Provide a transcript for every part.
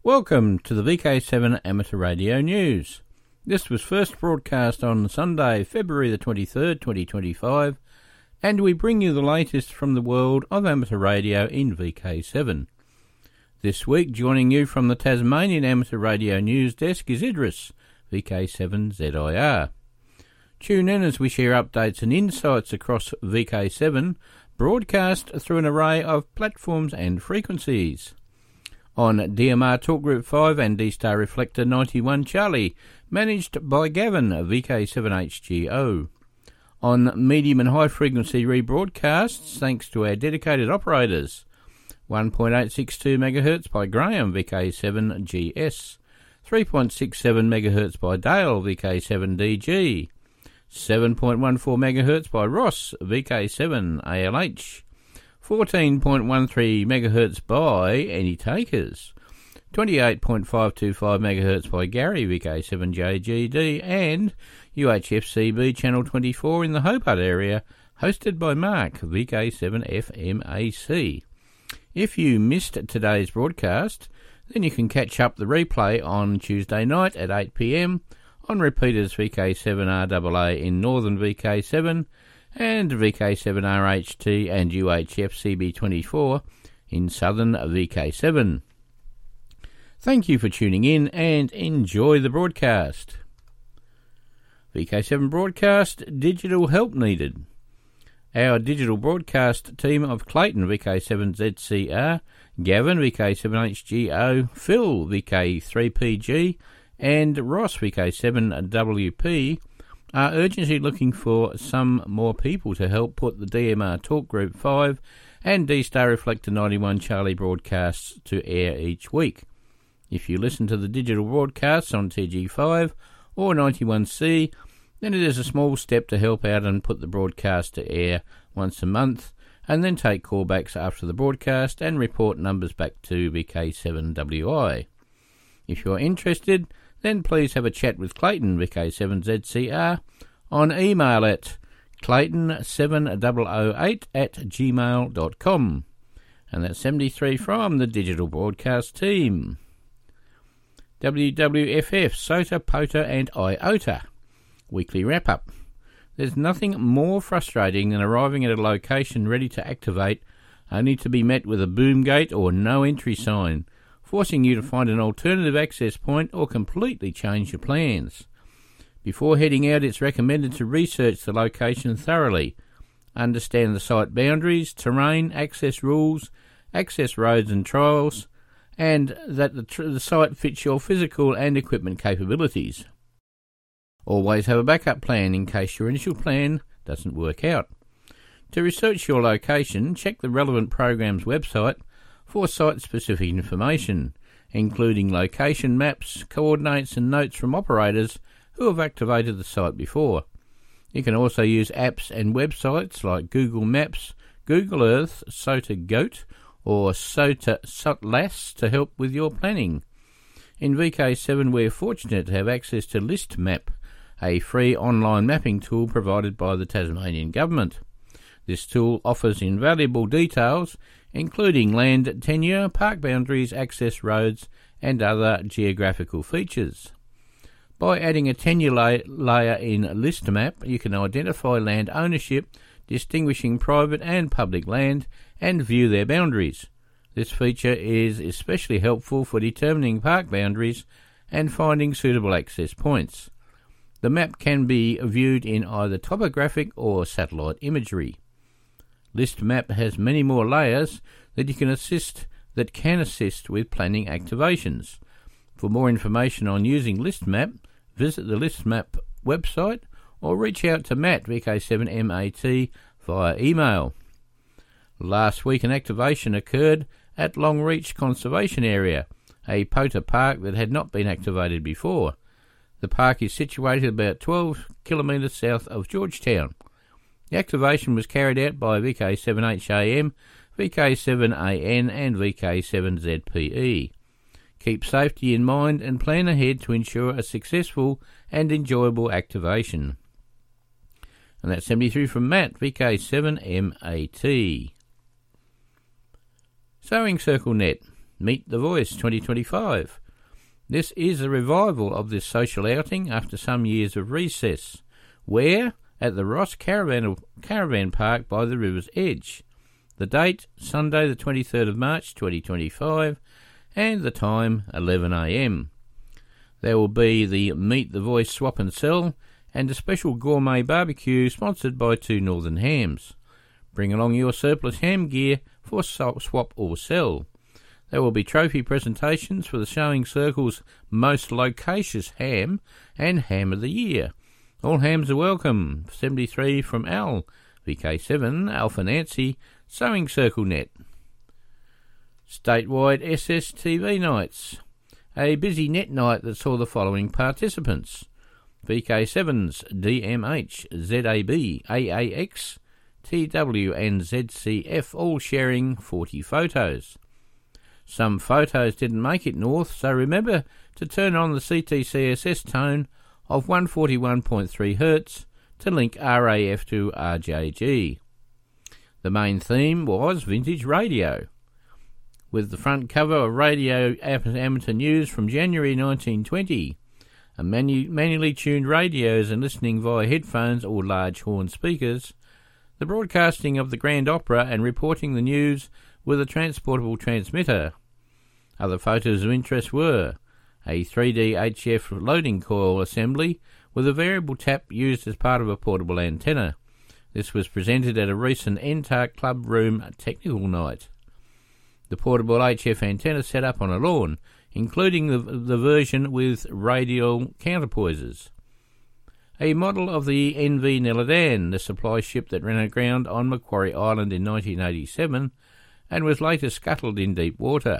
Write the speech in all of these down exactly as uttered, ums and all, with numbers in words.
Welcome to the V K seven Amateur Radio News. This was first broadcast on Sunday, February the twenty-third, twenty twenty-five, and we bring you the latest from the world of amateur radio in V K seven. This week, joining you from the Tasmanian Amateur Radio News Desk is Idris, V K seven Z I R. Tune in as we share updates and insights across V K seven, broadcast through an array of platforms and frequencies. On D M R Talk Group five and D-Star Reflector ninety-one Charlie, managed by Gavin, V K seven H G O. On medium and high frequency rebroadcasts, thanks to our dedicated operators, one point eight six two megahertz by Graham, V K seven G S, three point six seven megahertz by Dale, V K seven D G, seven point one four megahertz by Ross, V K seven A L H, fourteen point one three megahertz by Any Takers, twenty-eight point five two five megahertz by Gary, V K seven J G D, and U H F C B Channel twenty-four in the Hobart area, hosted by Mark, V K seven F M A C. If you missed today's broadcast, then you can catch up the replay on Tuesday night at eight p m on repeaters V K seven R A A in Northern V K seven and V K seven R H T and U H F C B twenty-four in Southern V K seven. Thank you for tuning in and enjoy the broadcast. V K seven broadcast, digital help needed. Our digital broadcast team of Clayton, V K seven Z C R, Gavin, V K seven H G O, Phil, V K three P G, and Ross, V K seven W P, are urgently looking for some more people to help put the D M R Talk Group five and D-Star Reflector ninety-one Charlie broadcasts to air each week. If you listen to the digital broadcasts on T G five or ninety-one C, then it is a small step to help out and put the broadcast to air once a month, and then take callbacks after the broadcast and report numbers back to V K seven W I. If you are interested, then please have a chat with Clayton, V K seven Z C R, on email at clayton seven thousand eight at gmail dot com. And that's seventy-three from the digital broadcast team. W W F F, SOTA, POTA and IOTA. Weekly wrap-up. There's nothing more frustrating than arriving at a location ready to activate, only to be met with a boom gate or no entry sign, forcing you to find an alternative access point or completely change your plans. Before heading out, it's recommended to research the location thoroughly, understand the site boundaries, terrain, access rules, access roads and trials, and that the, tr- the site fits your physical and equipment capabilities. Always have a backup plan in case your initial plan doesn't work out. To research your location, check the relevant program's website for site-specific information, including location maps, coordinates and notes from operators who have activated the site before. You can also use apps and websites like Google Maps, Google Earth, SOTA Goat or SOTA Sotlas to help with your planning. In V K seven we're fortunate to have access to ListMap, a free online mapping tool provided by the Tasmanian Government. This tool offers invaluable details, including land tenure, park boundaries, access roads, and other geographical features. By adding a tenure la- layer in ListMap, you can identify land ownership, distinguishing private and public land, and view their boundaries. This feature is especially helpful for determining park boundaries and finding suitable access points. The map can be viewed in either topographic or satellite imagery. ListMap has many more layers that you can assist that can assist with planning activations. For more information on using ListMap, visit the ListMap website or reach out to Matt, V K seven M A T, via email. Last week an activation occurred at Longreach Conservation Area, a POTA park that had not been activated before. The park is situated about twelve kilometres south of Georgetown. The activation was carried out by V K seven H A M, V K seven A N and V K seven Z P E. Keep safety in mind and plan ahead to ensure a successful and enjoyable activation. And that's seventy-three from Matt, V K seven M A T. Sewing Circle Net. Meet the Voice twenty twenty-five. This is a revival of this social outing after some years of recess. Where? At the Ross Caravan, Caravan Park by the river's edge. The date, Sunday the twenty-third of March twenty twenty-five, and the time, eleven a m. There will be the Meet the Voice swap and sell, and a special gourmet barbecue sponsored by Two Northern Hams. Bring along your surplus ham gear for swap or sell. There will be trophy presentations for the Showing Circle's most loquacious ham and Ham of the Year. All hams are welcome. seventy-three from Al, V K seven, Alpha Nancy, Sewing Circle Net. Statewide S S T V nights. A busy net night that saw the following participants. V K seven's D M H, Z A B, A A X, T W and Z C F all sharing forty photos. Some photos didn't make it north, so remember to turn on the C T C S S tone of one forty-one point three hertz to link R A F to R J G. The main theme was vintage radio, with the front cover of Radio Amateur News from January nineteen twenty, a manu- manually tuned radios and listening via headphones or large horn speakers, the broadcasting of the Grand Opera and reporting the news with a transportable transmitter. Other photos of interest were a three D H F loading coil assembly with a variable tap used as part of a portable antenna. This was presented at a recent N T A R Club Room Technical Night. The portable H F antenna set up on a lawn, including the, the version with radial counterpoises. A model of the N V Neladan, the supply ship that ran aground on Macquarie Island in nineteen eighty-seven and was later scuttled in deep water.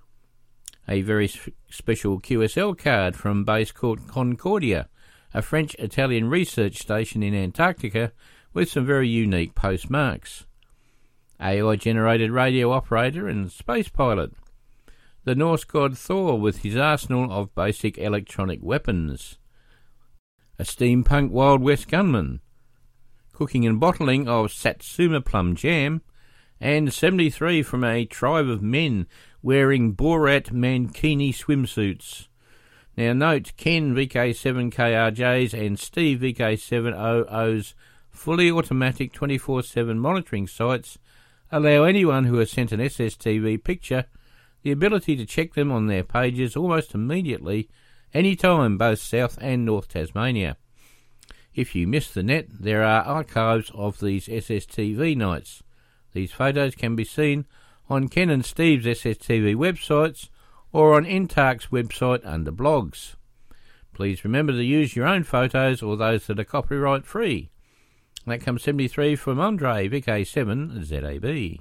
A very special Q S L card from base called Concordia, a French-Italian research station in Antarctica with some very unique postmarks. A I-generated radio operator and space pilot. The Norse god Thor with his arsenal of basic electronic weapons. A steampunk Wild West gunman. Cooking and bottling of Satsuma plum jam. And seventy-three from a tribe of men wearing Borat Mankini swimsuits. Now note, Ken V K seven K R J's and Steve V K seven O O's fully automatic twenty-four seven monitoring sites allow anyone who has sent an S S T V picture the ability to check them on their pages almost immediately, any time, both South and North Tasmania. If you miss the net, there are archives of these S S T V nights. These photos can be seen on Ken and Steve's S S T V websites or on N T A R C's website under blogs. Please remember to use your own photos or those that are copyright free. That comes seventy-three from Andre, V K seven, Z A B.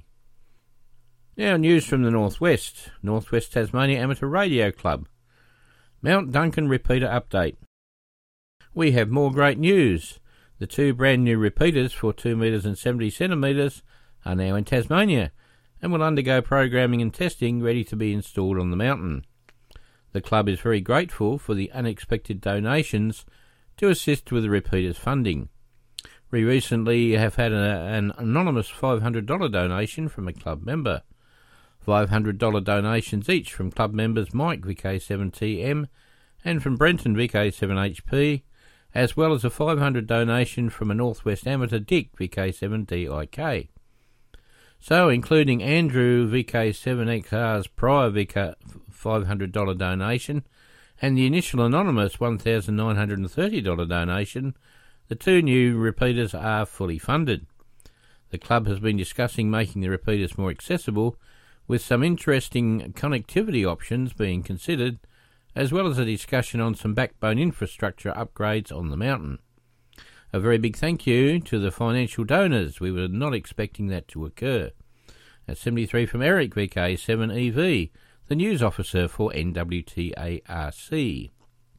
Now news from the Northwest, Northwest Tasmania Amateur Radio Club. Mount Duncan repeater update. We have more great news. The two brand new repeaters for two metres and seventy centimetres are now in Tasmania and will undergo programming and testing ready to be installed on the mountain. The club is very grateful for the unexpected donations to assist with the repeaters funding. We recently have had a, an anonymous five hundred dollars donation from a club member. five hundred dollars donations each from club members Mike V K seven T M and from Brenton V K seven H P, as well as a five hundred dollars donation from a Northwest Amateur Dick V K seven D I K. So, including Andrew V K seven X R's prior V K five hundred dollars donation and the initial anonymous one thousand nine hundred thirty dollars donation, the two new repeaters are fully funded. The club has been discussing making the repeaters more accessible, with some interesting connectivity options being considered, as well as a discussion on some backbone infrastructure upgrades on the mountain. A very big thank you to the financial donors. We were not expecting that to occur. At seventy-three from Eric V K seven E V, the news officer for N W T A R C.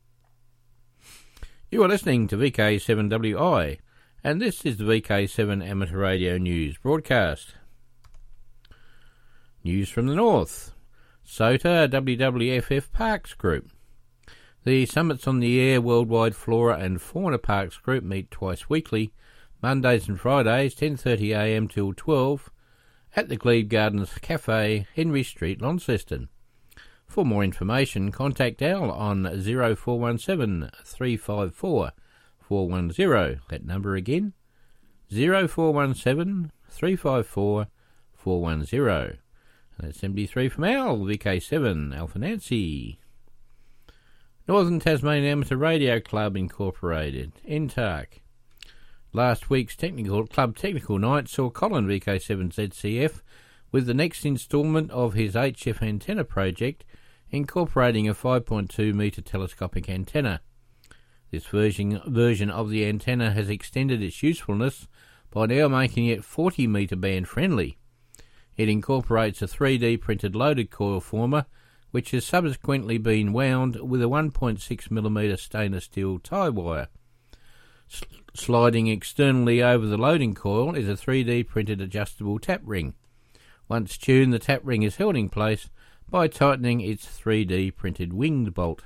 You are listening to V K seven W I, and this is the V K seven Amateur Radio News broadcast. News from the North. S O T A W W F F Parks Group. The Summits on the Air Worldwide Flora and Fauna Parks Group meet twice weekly, Mondays and Fridays, ten thirty a m till twelve, at the Glebe Gardens Cafe, Henry Street, Launceston. For more information, contact Al on zero four one seven, three five four, four one zero. That number again, zero four one seven, three five four, four one zero. And that's seventy-three from Al, V K seven, Alpha Nancy. Northern Tasmanian Amateur Radio Club Incorporated, N T A R C. Last week's technical club technical night saw Colin, V K seven Z C F, with the next instalment of his H F antenna project, incorporating a five point two metre telescopic antenna. This version, version of the antenna has extended its usefulness by now making it forty metre band friendly. It incorporates a three D printed loaded coil former, which has subsequently been wound with a one point six millimetre stainless steel tie wire. S- sliding externally over the loading coil is a three D printed adjustable tap ring. Once tuned, the tap ring is held in place by tightening its three D printed winged bolt.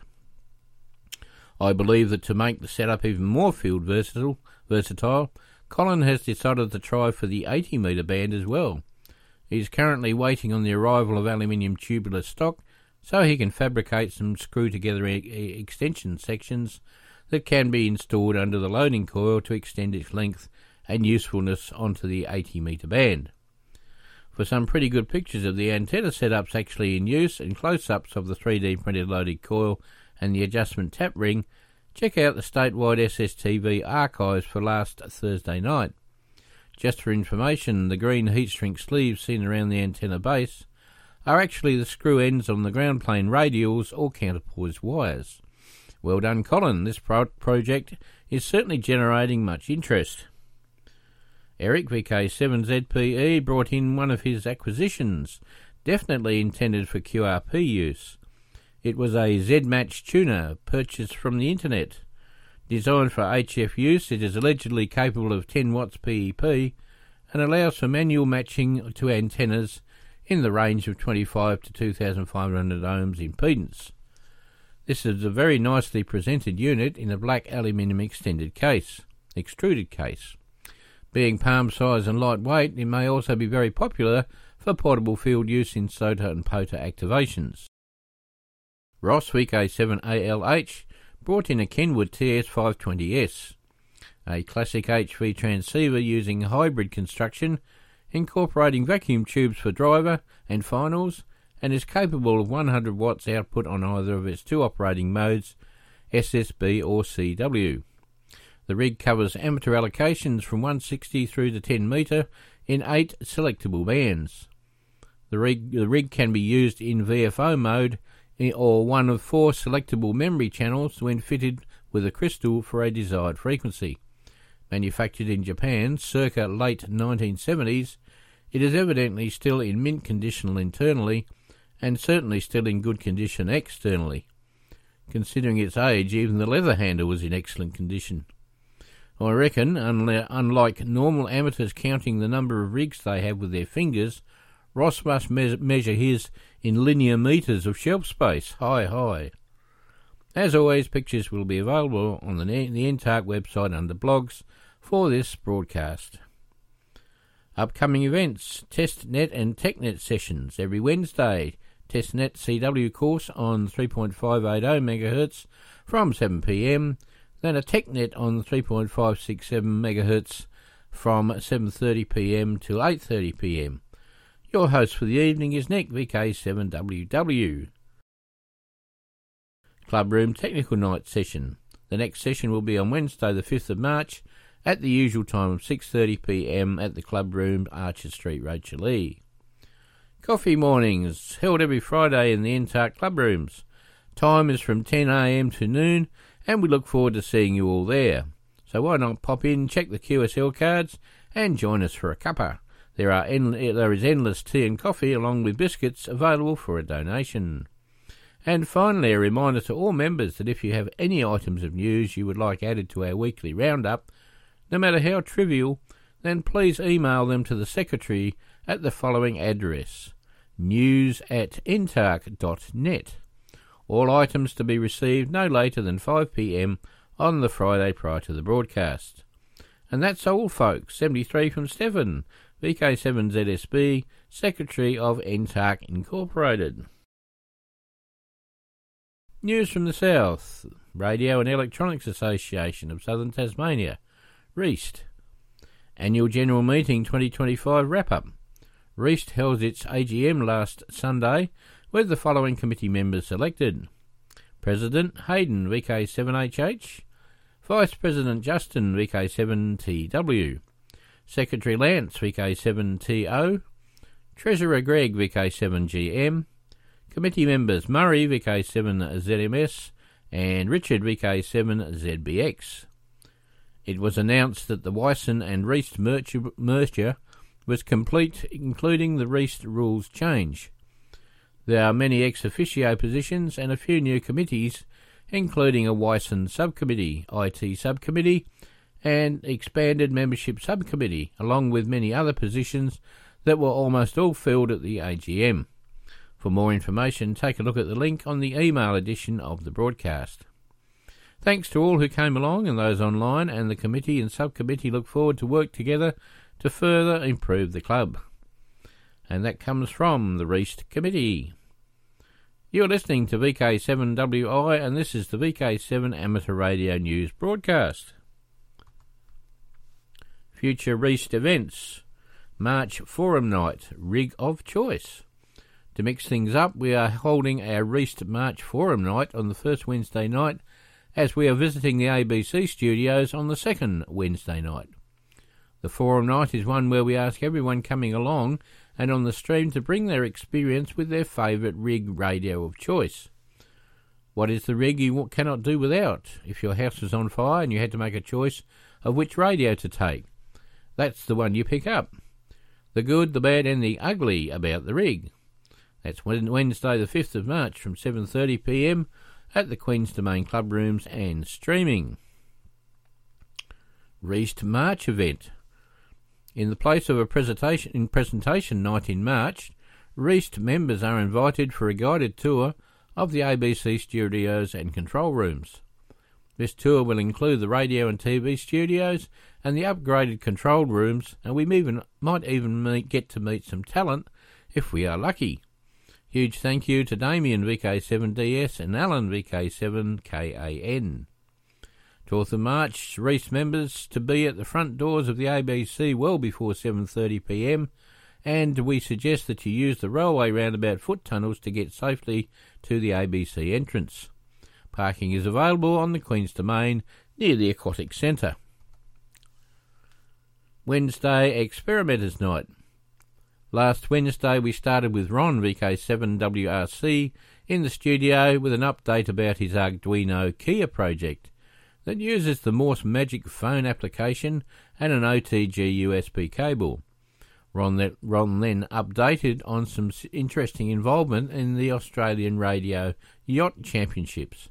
I believe that to make the setup even more field versatile, versatile, Colin has decided to try for the eighty metre band as well. He is currently waiting on the arrival of aluminium tubular stock so he can fabricate some screw-together e- extension sections that can be installed under the loading coil to extend its length and usefulness onto the eighty metre band. For some pretty good pictures of the antenna setups actually in use and close-ups of the three D printed loaded coil and the adjustment tap ring, check out the statewide S S T V archives for last Thursday night. Just for information, the green heat shrink sleeves seen around the antenna base are actually the screw ends on the ground plane radials or counterpoise wires. Well done, Colin. This pro- project is certainly generating much interest. Eric, V K seven Z P E, brought in one of his acquisitions, definitely intended for Q R P use. It was a Z-Match tuner purchased from the internet. Designed for H F use, it is allegedly capable of ten watts P E P and allows for manual matching to antennas in the range of twenty-five to two thousand five hundred ohms impedance. This is a very nicely presented unit in a black aluminium extended case, extruded case. Being palm size and lightweight, it may also be very popular for portable field use in SOTA and POTA activations. Ross, V K seven A L H, brought in a Kenwood T S five twenty S, a classic H V transceiver using hybrid construction, incorporating vacuum tubes for driver and finals, and is capable of one hundred watts output on either of its two operating modes, S S B or C W. The rig covers amateur allocations from one sixty through to ten metre in eight selectable bands. The rig, the rig can be used in V F O mode or one of four selectable memory channels when fitted with a crystal for a desired frequency. Manufactured in Japan circa late nineteen seventies, it is evidently still in mint condition internally and certainly still in good condition externally. Considering its age, even the leather handle was in excellent condition. I reckon, unle- unlike normal amateurs counting the number of rigs they have with their fingers, Ross must me- measure his in linear metres of shelf space. Hi, hi. As always, pictures will be available on the, the N T A R C website under blogs for this broadcast. Upcoming events, TestNet and TechNet sessions every Wednesday. TestNet C W course on three point five eight zero megahertz from seven p m, then a TechNet on three point five six seven megahertz from seven thirty p m to eight thirty p m. Your host for the evening is Nick, V K seven W W. Clubroom Technical Night session. The next session will be on Wednesday the fifth of March at the usual time of six thirty p m at the Clubroom, Archer Street, Rochalee. Coffee mornings, held every Friday in the N T A R C Clubrooms. Time is from ten a m to noon, and we look forward to seeing you all there. So why not pop in, check the Q S L cards, and join us for a cuppa. There are en- there is endless tea and coffee along with biscuits available for a donation. And finally, a reminder to all members that if you have any items of news you would like added to our weekly roundup, no matter how trivial, then please email them to the Secretary at the following address: news at n t a r c dot net. All items to be received no later than five p m on the Friday prior to the broadcast. And that's all, folks. seventy-three from Stephen, V K seven Z S B, Secretary of N T A R C Incorporated. News from the South. Radio and Electronics Association of Southern Tasmania, REAST. Annual General Meeting twenty twenty-five wrap-up. REAST held its A G M last Sunday with the following committee members elected. President Hayden, V K seven H H. Vice President Justin, V K seven T W. Secretary Lance, V K seven T O. Treasurer Greg, V K seven G M. Committee members Murray, V K seven Z M S, and Richard, V K seven Z B X. It was announced that the Wyson and REAST merger was complete, including the REAST rules change. There are many ex officio positions and a few new committees, including a Wyson subcommittee, I T subcommittee, and expanded membership subcommittee, along with many other positions that were almost all filled at the A G M. For more information, take a look at the link on the email edition of the broadcast. Thanks to all who came along and those online, and the committee and subcommittee look forward to work together to further improve the club. And that comes from the REAST Committee. You're listening to V K seven W I, and this is the V K seven Amateur Radio News broadcast. Future REAST events. March Forum Night, Rig of Choice. To mix things up, we are holding our REAST March Forum Night on the first Wednesday night, as we are visiting the A B C studios on the second Wednesday night. The Forum Night is one where we ask everyone coming along and on the stream to bring their experience with their favourite rig radio of choice. What is the rig you cannot do without? If your house was on fire and you had to make a choice of which radio to take, that's the one you pick up. The good, the bad and the ugly about the rig. That's Wednesday the fifth of March from seven thirty p m at the Queen's Domain Club Rooms and streaming. REAST March event. In the place of a presentation, in presentation night in March, REAST members are invited for a guided tour of the A B C studios and control rooms. This tour will include the radio and T V studios and the upgraded control rooms, and we even, might even meet, get to meet some talent if we are lucky. Huge thank you to Damien, V K seven D S, and Alan, V K seven K A N. twelfth of March, REAST members to be at the front doors of the A B C well before seven thirty p m, and we suggest that you use the railway roundabout foot tunnels to get safely to the A B C entrance. Parking is available on the Queen's Domain near the Aquatic Centre. Wednesday Experimenters Night. Last Wednesday we started with Ron, V K seven W R C, in the studio with an update about his Arduino Kia project that uses the Morse Magic phone application and an O T G U S B cable. Ron, that, Ron then updated on some interesting involvement in the Australian Radio Yacht Championships.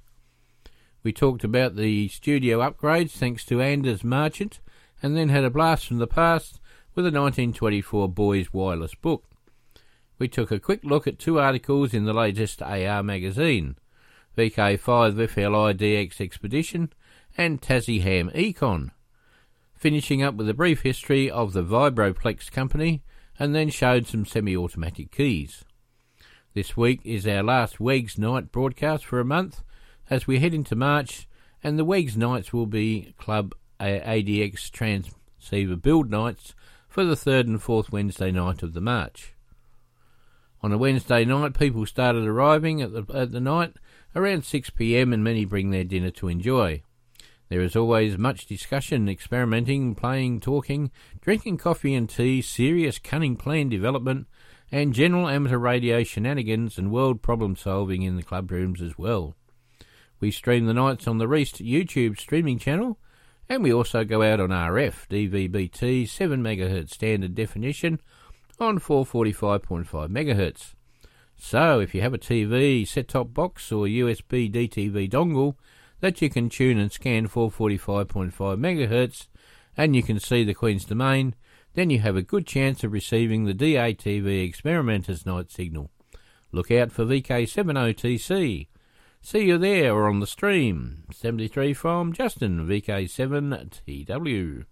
We talked about the studio upgrades thanks to Anders Marchant, and then had a blast from the past with a nineteen twenty-four Boys Wireless book. We took a quick look at two articles in the latest A R magazine, V K five F L I D X Expedition and Tassie Ham Econ, finishing up with a brief history of the Vibroplex company, and then showed some semi-automatic keys. This week is our last WEGS Night broadcast for a month as we head into March, and the WEGS Nights will be Club A D X Transceiver Build Nights for the third and fourth Wednesday night of the March. On a Wednesday night, people started arriving at the, at the night around six p m, and many bring their dinner to enjoy. There is always much discussion, experimenting, playing, talking, drinking coffee and tea, serious cunning plan development, and general amateur radio shenanigans and world problem solving in the club rooms as well. We stream the nights on the REAST YouTube streaming channel, and we also go out on R F, D V B T, seven megahertz standard definition on four forty-five point five megahertz. So if you have a T V, set-top box or U S B D T V dongle that you can tune and scan four forty-five point five megahertz, and you can see the Queen's Domain, then you have a good chance of receiving the D A T V Experimenters Night signal. Look out for V K seven O T C. See you there or on the stream. seventy-three from Justin, V K seven T W.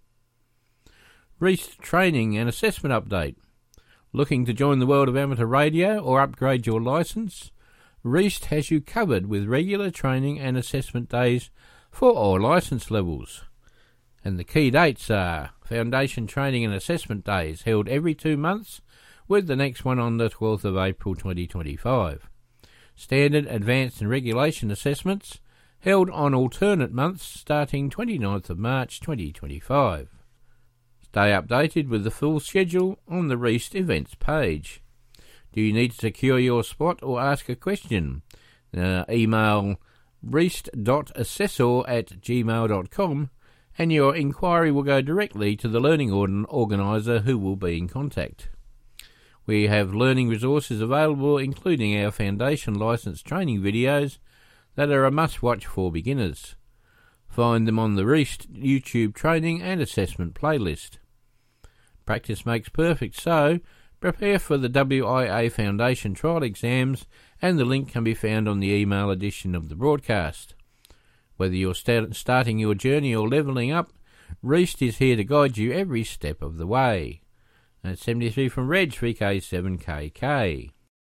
REAST Training and Assessment Update. Looking to join the world of amateur radio or upgrade your licence? Reist has you covered with regular training and assessment days for all licence levels. And the key dates are Foundation Training and Assessment Days, held every two months, with the next one on the twelfth of April twenty twenty-five. Standard, Advanced and Regulation Assessments, held on alternate months starting twenty-ninth of March twenty twenty-five. Stay updated with the full schedule on the Reist events page. Do you need to secure your spot or ask a question? Uh, email reist dot assessor at gmail dot com and your inquiry will go directly to the learning organiser who will be in contact. We have learning resources available, including our Foundation Licence training videos that are a must-watch for beginners. Find them on the Reist YouTube training and assessment playlist. Practice makes perfect, so prepare for the W I A Foundation trial exams, and the link can be found on the email edition of the broadcast. Whether you're start, starting your journey or levelling up, Reist is here to guide you every step of the way. That's seventy-three from Reg, V K seven K K.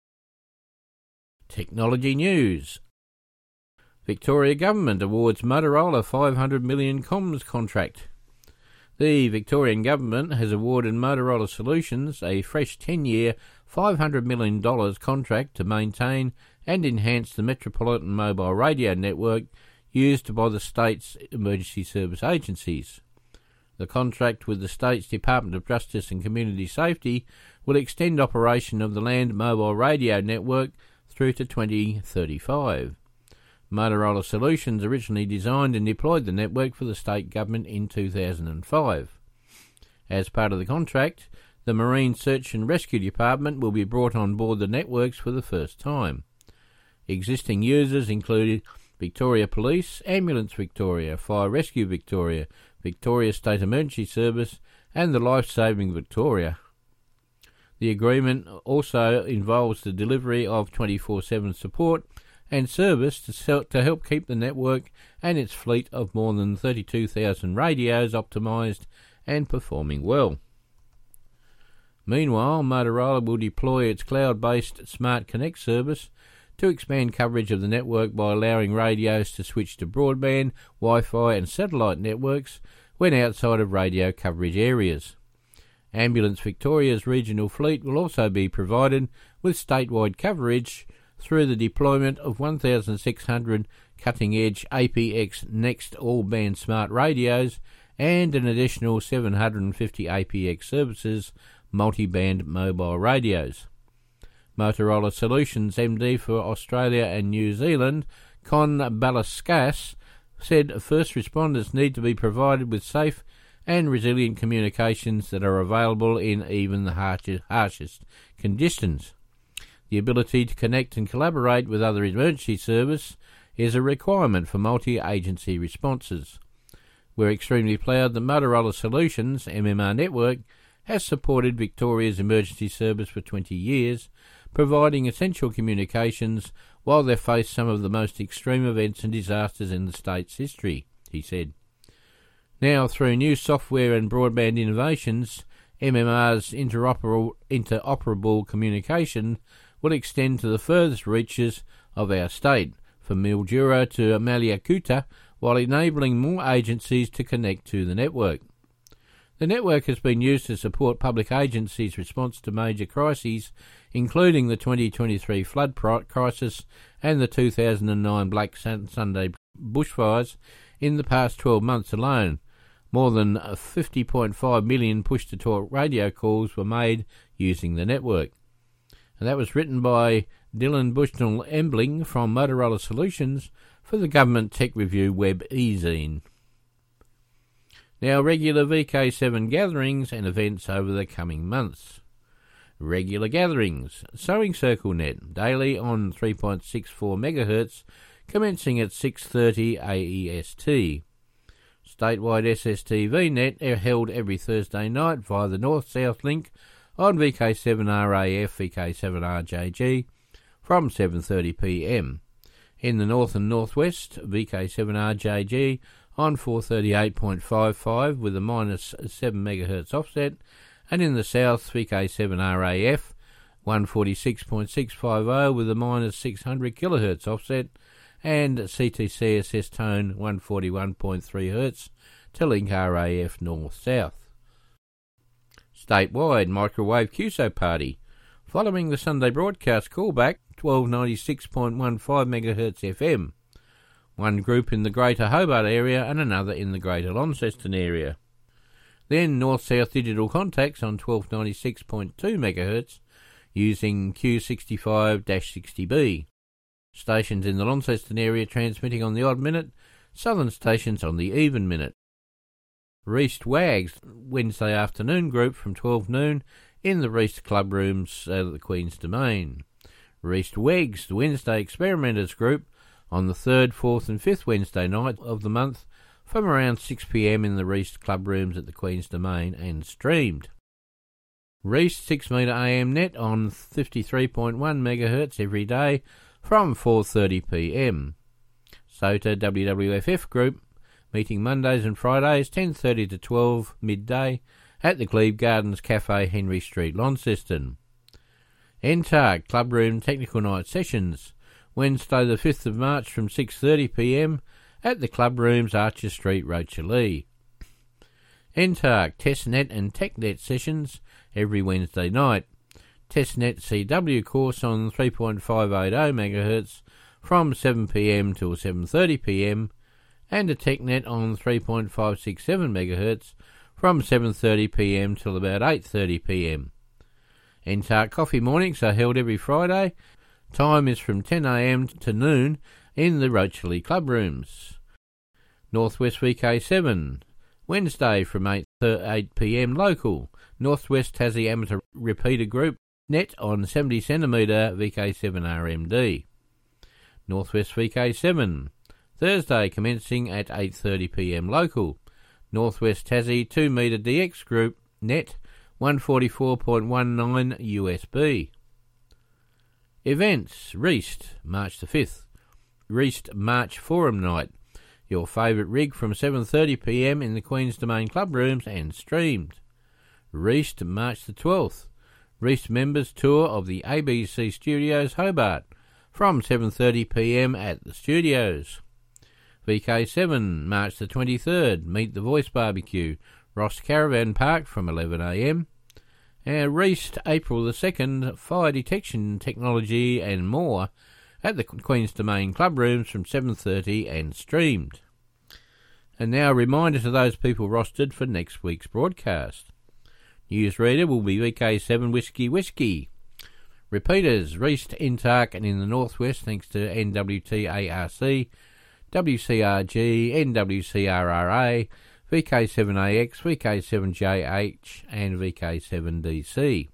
Technology news. Victoria Government awards Motorola five hundred million dollars comms contract. The Victorian Government has awarded Motorola Solutions a fresh ten-year, five hundred million dollars contract to maintain and enhance the Metropolitan Mobile Radio Network used by the state's emergency service agencies. The contract with the state's Department of Justice and Community Safety will extend operation of the Land Mobile Radio Network through to twenty thirty-five. Motorola Solutions originally designed and deployed the network for the state government in two thousand five. As part of the contract, the Marine Search and Rescue Department will be brought on board the networks for the first time. Existing users included Victoria Police, Ambulance Victoria, Fire Rescue Victoria, Victoria State Emergency Service and the Life Saving Victoria. The agreement also involves the delivery of twenty-four seven support and service to, sell, to help keep the network and its fleet of more than thirty-two thousand radios optimised and performing well. Meanwhile, Motorola will deploy its cloud-based Smart Connect service to expand coverage of the network by allowing radios to switch to broadband, Wi-Fi and satellite networks when outside of radio coverage areas. Ambulance Victoria's regional fleet will also be provided with statewide coverage through the deployment of one thousand six hundred cutting-edge A P X Next all-band smart radios and an additional seven hundred fifty A P X services multi-band mobile radios. Motorola Solutions M D for Australia and New Zealand, Con Balaskas, said first responders need to be provided with safe and resilient communications that are available in even the harshest, harshest conditions. The ability to connect and collaborate with other emergency service is a requirement for multi-agency responses. We're extremely proud that Motorola Solutions M M R Network has supported Victoria's emergency service for twenty years, providing essential communications while they face some of the most extreme events and disasters in the state's history, he said. Now, through new software and broadband innovations, M M R's interoperable, interoperable communication will extend to the furthest reaches of our state, from Mildura to Malakuta, while enabling more agencies to connect to the network. The network has been used to support public agencies' response to major crises, including the twenty twenty-three flood crisis and the two thousand nine Black Sunday bushfires in the past twelve months alone. More than fifty point five million push-to-talk radio calls were made using the network. And that was written by Dylan Bushnell-Embling from Motorola Solutions for the Government Tech Review web e-zine. Now, regular V K seven gatherings and events over the coming months. Regular gatherings. Sewing Circle Net, daily on three point six four megahertz, commencing at six thirty A E S T. Statewide S S T V Net are held every Thursday night via the North-South link on V K seven R A F, V K seven R J G from seven thirty p m. In the North and Northwest, V K seven R J G on four thirty-eight point five five with a minus seven megahertz offset, and in the South, V K seven R A F one forty-six point six five zero with a minus six hundred kilohertz offset, and C T C S S tone one forty-one point three hertz to link R A F north-south. Statewide microwave Q S O party. Following the Sunday broadcast callback, twelve ninety-six point one five megahertz F M. One group in the Greater Hobart area and another in the Greater Launceston area. Then north-south digital contacts on twelve ninety-six point two megahertz using Q sixty-five sixty B. Stations in the Launceston area transmitting on the odd minute, southern stations on the even minute. Reist Wags Wednesday afternoon group from twelve noon in the Reist Club Rooms at the Queen's Domain. Reist Wags Wednesday Experimenters group on the third, fourth and fifth Wednesday night of the month from around six p m in the Reist Club Rooms at the Queen's Domain and streamed. Reist six metre A M net on fifty-three point one megahertz every day from four thirty p m. SOTA W W F F group meeting Mondays and Fridays ten thirty to twelve midday at the Glebe Gardens Cafe, Henry Street, Launceston. N T A R Club Room Technical Night Sessions Wednesday the fifth of March from six thirty p m at the Club Rooms, Archer Street, Rochalee. N T A R Testnet and TechNet sessions every Wednesday night. Testnet C W course on three point five eight zero megahertz from seven p m till seven thirty p m and a TechNet on three point five six seven megahertz from seven thirty p m till about eight thirty p m. N T A R coffee mornings are held every Friday. Time is from ten a m to noon in the Rochalee Club Rooms. Northwest V K seven, Wednesday from eight p m local. Northwest Tassie Amateur Repeater Group, net on seventy centimetre V K seven R M D. Northwest V K seven, Thursday commencing at eight thirty p m local. Northwest Tassie two metre D X Group, net one forty-four point one nine U S B. Events, Reist, March the fifth. Reist March Forum Night. Your favourite rig from seven thirty p m in the Queen's Domain Club Rooms and streamed. Reist March the twelfth. Reist members tour of the A B C Studios Hobart from seven thirty p m at the studios. V K seven March the twenty-third. Meet the Voice Barbecue, Ross Caravan Park from eleven a m. And Reist April the second. Fire detection technology and more at the Queen's Domain Club Rooms from seven thirty and streamed. And now a reminder to those people rostered for next week's broadcast. Newsreader will be V K seven Whiskey Whiskey. Repeaters, Reist, N T A R C and in the Northwest thanks to N W T A R C, W C R G, N W C R R A, V K seven A X, V K seven J H and V K seven D C.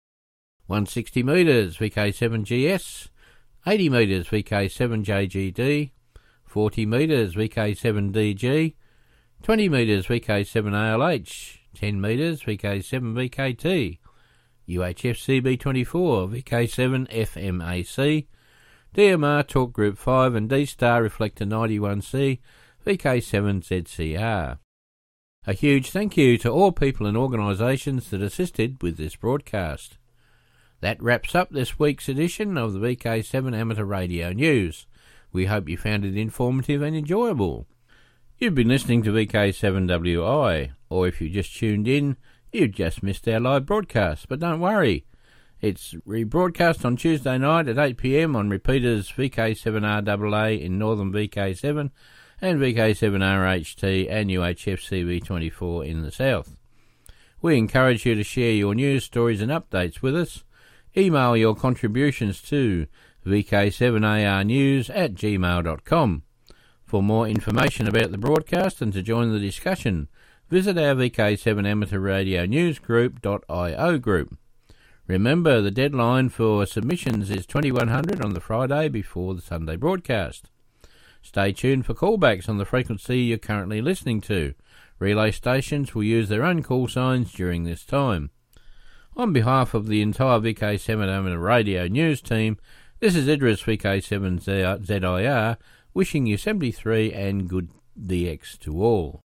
one hundred sixty metres, V K seven G S, eighty metres, V K seven J G D, forty metres, V K seven D G, twenty metres, V K seven A L H, ten metres, V K seven V K T, U H F C B twenty-four, V K seven F M A C, D M R Talk Group five and D-Star Reflector ninety-one C, V K seven Z C R. A huge thank you to all people and organisations that assisted with this broadcast. That wraps up this week's edition of the V K seven Amateur Radio News. We hope you found it informative and enjoyable. You've been listening to V K seven W I, or if you just tuned in, you've just missed our live broadcast, but don't worry. It's rebroadcast on Tuesday night at eight p m on repeaters V K seven R A A in northern V K seven and V K seven R H T and U H F C B twenty-four in the south. We encourage you to share your news, stories and updates with us. Email your contributions to V K seven A R news at gmail dot com. For more information about the broadcast and to join the discussion, visit our V K seven Amateur Radio News Group dot I O group. Remember, the deadline for submissions is twenty-one hundred on the Friday before the Sunday broadcast. Stay tuned for callbacks on the frequency you're currently listening to. Relay stations will use their own call signs during this time. On behalf of the entire V K seven Amateur Radio News team, this is Idris V K seven Z I R wishing you seventy-three and good D X to all.